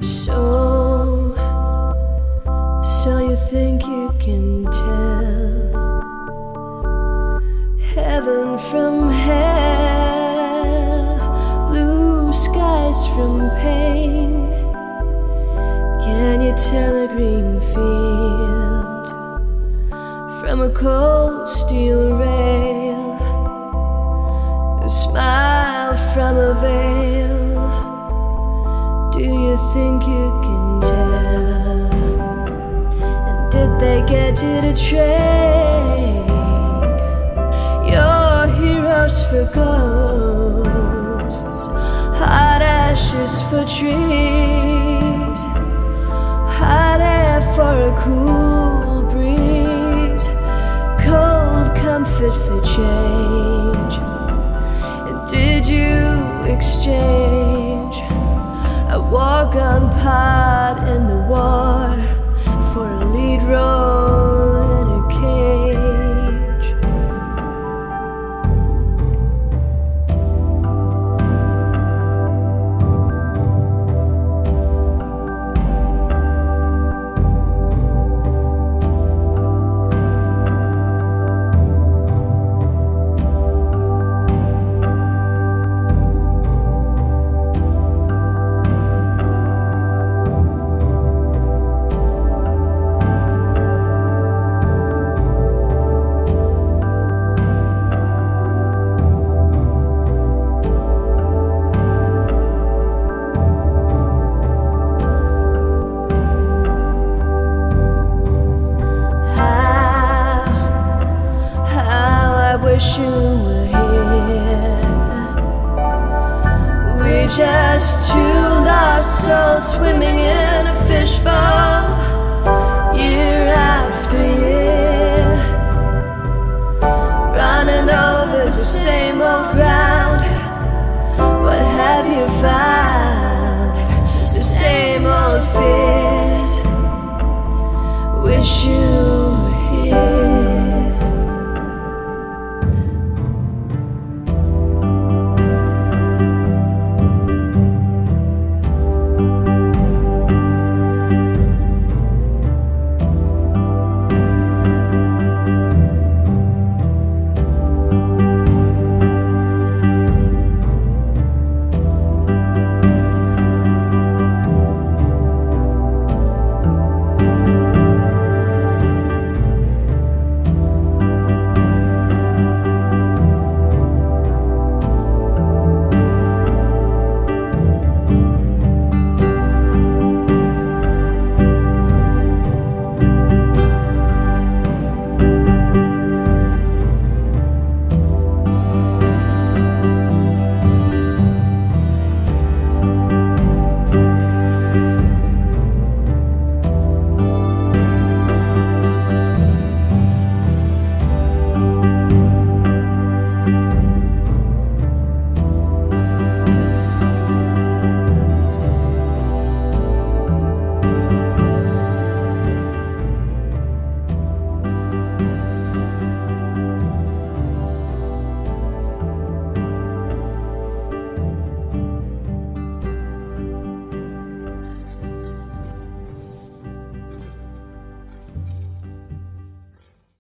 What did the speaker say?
So, so you think you can tell heaven from hell, blue skies from pain? Can you tell a green field from a cold steel rail, a smile from a veil? Do you think you can tell? And did they get you to trade your heroes for ghosts, hot ashes for trees, hot air for a cool breeze, cold comfort for change? And did you exchange a war-gone part in the war for a lead role in a cage? I wish you were here. We're just two lost souls swimming in a fishbowl, year after year, running over the same old ground. What have you found?